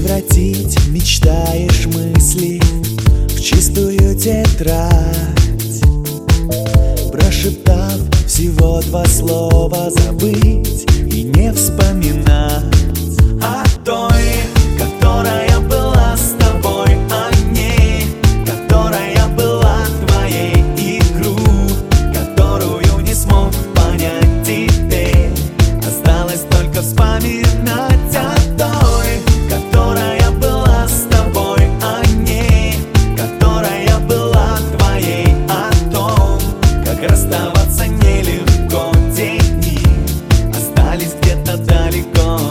превратить мечтаешь мысли в чистую тетрадь, прошептав всего два слова, забыть и не вспоминать о той, которая была с тобой, о ней, которая была твоей, игру, которую не смог понять теперь. Осталось только вспоминать о той, которая была с тобой, о ней, которая была твоей, о том, как расставаться нелегко. Дни остались где-то далеко.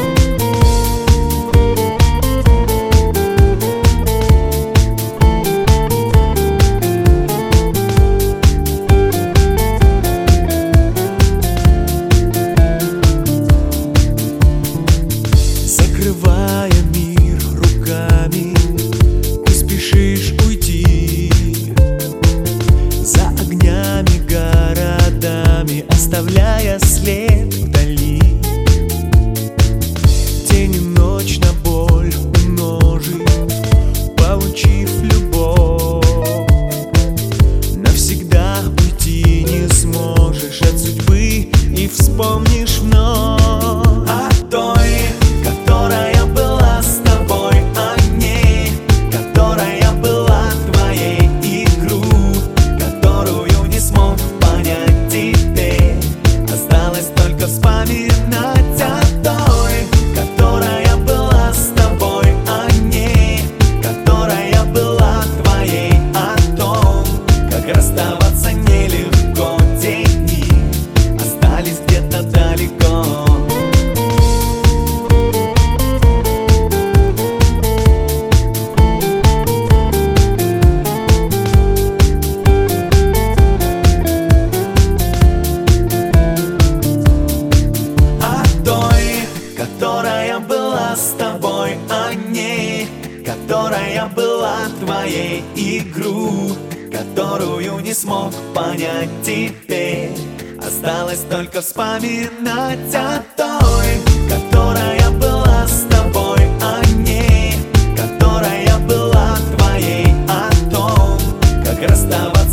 Закрывая мир руками, ты спешишь уйти за огнями, городами, оставляя след вдали. День и ночь на боль умножив, получив любовь, навсегда уйти не сможешь от судьбы и вспомнишь вновь о той, которая была с тобой, о ней, которая была твоей, игру, которую не смог понять теперь. Осталось только вспоминать о той, которая была с тобой, о ней, которая была твоей, о том, как расставаться нелегко. Дни остались где-то далеко. Которая была с тобой, о ней, которая была твоей, игру, которую не смог понять теперь. Осталось только вспоминать о той, которая была с тобой, о ней, которая была твоей, о том, как расставаться